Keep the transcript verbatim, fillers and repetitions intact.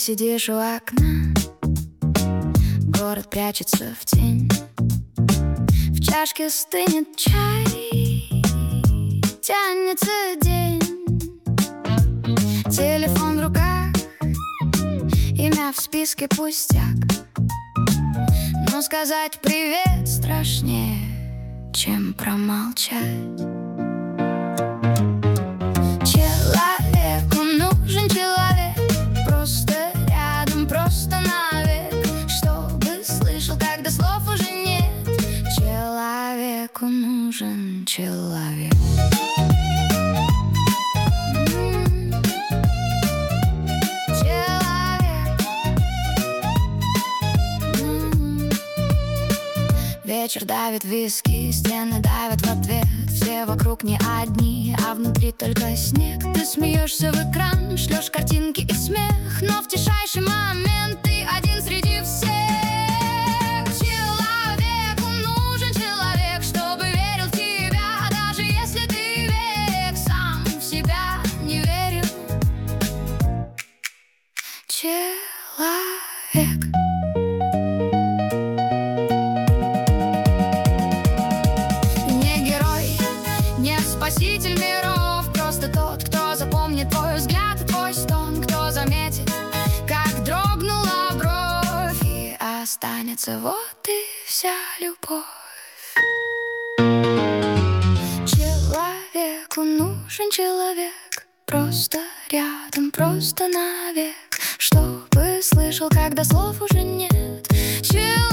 сидишь у окна, город прячется в тень, в чашке стынет чай, тянется день. Телефон в руках, имя в списке пустяк, но сказать привет страшнее, чем промолчать. Человеку нужен человек, просто рядом, просто навек, чтобы слышал, когда слов уже нет. Человеку нужен человек. Вечер давит виски, стены давят в ответ. Все вокруг не одни, а внутри только снег. Ты смеешься в экран, шлешь картинки и смех, но в тишайший момент ты один среди всех. Человеку нужен человек, чтобы верил в тебя, даже если ты век сам в себя не верил. Человек. Спаситель миров, просто тот, кто запомнит твой взгляд и твой стон, кто заметит, как дрогнула бровь, и останется вот и вся любовь. Человеку нужен человек, просто рядом, просто навек, чтобы слышал, когда слов уже нет. Человек